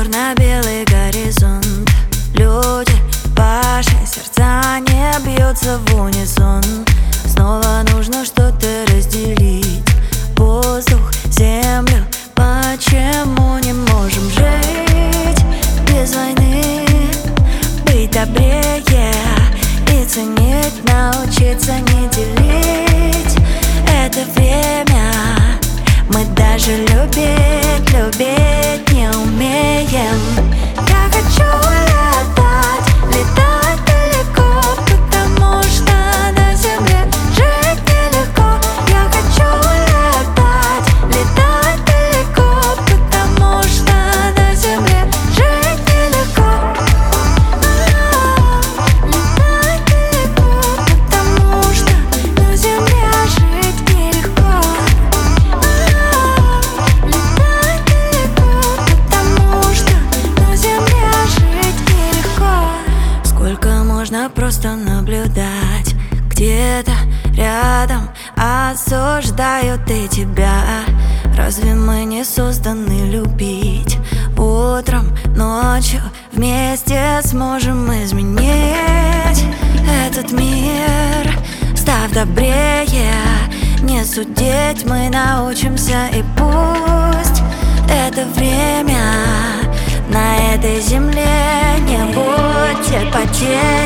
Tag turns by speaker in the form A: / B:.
A: черно-белый горизонт. Люди, ваши сердца не бьются в унисон. Снова нужно что-то разделить: воздух, землю. Почему не можем жить без войны? Быть добрее и ценить, научиться не делить это время. Мы даже любить не умеем. Я хочу летать далеко, потому что на земле жить нелегко. Я хочу летать далеко, потому что на земле жить нелегко. Летать далеко, потому что на земле жить нелегко. Летать далеко, потому что на земле жить нелегко. Сколько можно просто наблюдать? Где-то рядом осуждают и тебя. Разве мы не созданы любить? Утром, ночью вместе сможем изменить этот мир. Став добрее, не судить мы научимся. И пусть это время на этой земле не будет потерь.